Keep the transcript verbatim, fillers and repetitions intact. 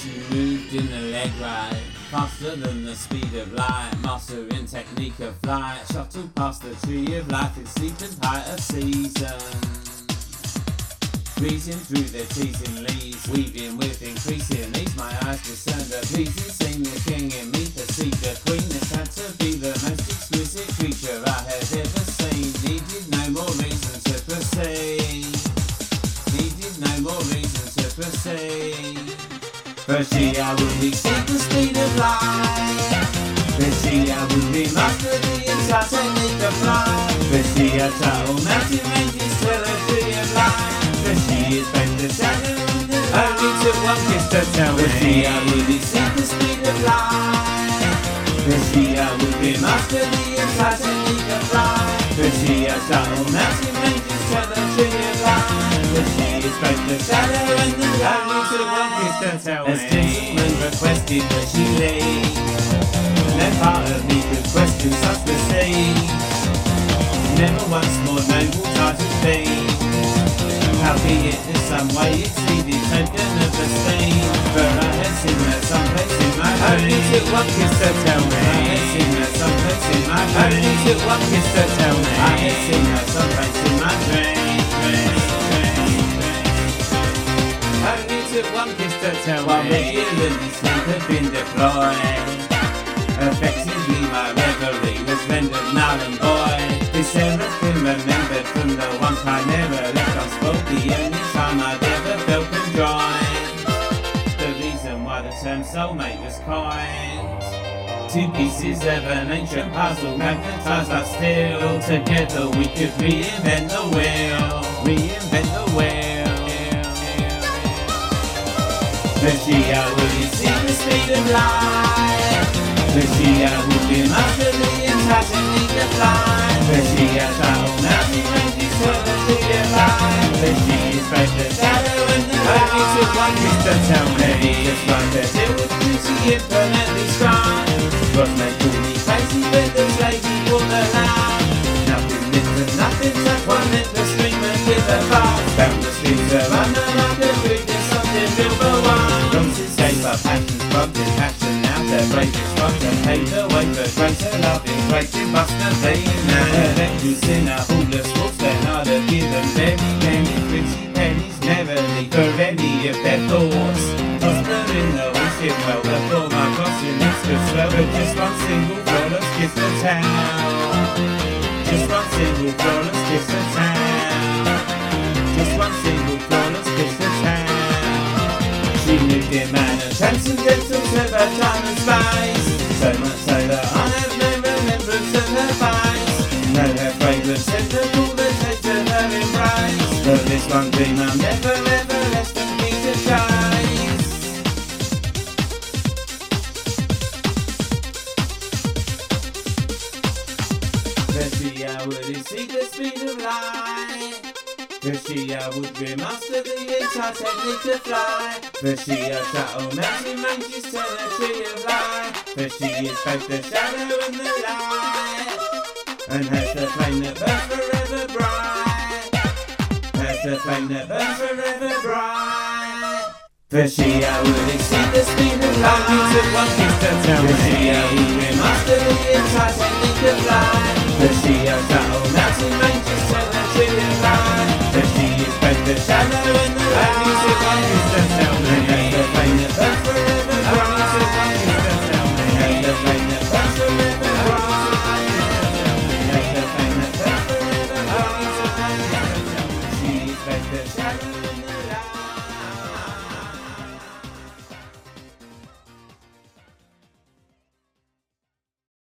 She moved in the leg ride, faster than the speed of light, mastering technique of flight, shuttle past the tree of life in sleep and height of season. Breezing through the teasing leaves, weaving with increasing ease, my eyes discern the pleasing scene, the king in me perceived the queen is had to be the most exquisite creature I had ever seen. Needed no more reason to proceed, needed no more reason to proceed. For she I would exceed the speed of light, for she I would be master the entire technique of flight, for she I total mountain ranges to the tree of life, for she is both the shadow and the light. Only took one kiss to tell me, for she I would exceed the speed of light, for she I would be master the entire technique of flight, for she I total mountain ranges to the tree of life, for she is both the shadow and the light. Only took one kiss to tell me. As gentlemen requested that she leave, no part of me could question such receipt. Never once more noble title theme, howbeit in some way exceeded token of esteem. For I had seen her someplace in my dream. Only took one kiss to tell me. I had seen her someplace in my dream. Only took one kiss to tell me. I had seen her someplace in my dream. Only took one kiss to tell me. While regularly sleep had been deployed, effectively my reverie was rendered null and void. This seraphim remembered from the one I never left unspoke, the only time I'd ever felt conjoined. The reason why the term soulmate was coined. Two pieces of an ancient puzzle magnetised us still. Together we could reinvent the wheel, reinvent the wheel. For she I would exceed the speed of light, for she I would be master the entire technique of flight, for she I travel mountain ranges to the tree of life, for she is both the shadow and the light. Only took one kiss to tell me, just like the deal with beauty infinitely strong. Was made to me crazy with this lady wore the line. Nothing different, nothing touch one lit the stream and with the fire. Found the streams of under like a bridge and something real for one. Nonsense gave up passions, prompted passion now to break its front and pave the way for greater loving, greater must have been. Now elections in a hall of sports, then I'd have given very many pretty pennies, never leave for any of their thoughts. Tossed her in the wishing well before my crossing next could swell, but just one single flawless kiss to town, just one single flawless kiss to town, just one single flawless kiss to town. She lived in manner transcendental to her time and space, so much so that I have no remembrance of her face. No, her fragrance and the cool that taste of her embrace, but this one dream I'll never ever less than be to chase. For she I would exceed the speed of light, for she I would remaster the entire technique to fly, for she I shuttle mountain ranges to the tree of life, for she is both the shadow and the light, and has the flame that burns forever bright, has the flame that burns forever bright. For she I would exceed the speed of light. Only took one kiss to tell me, for she I would remaster the entire technique to fly, for she I shuttle mountain ranges to the tree of life, for she is both the shadow and the light. Only took one kiss to tell me.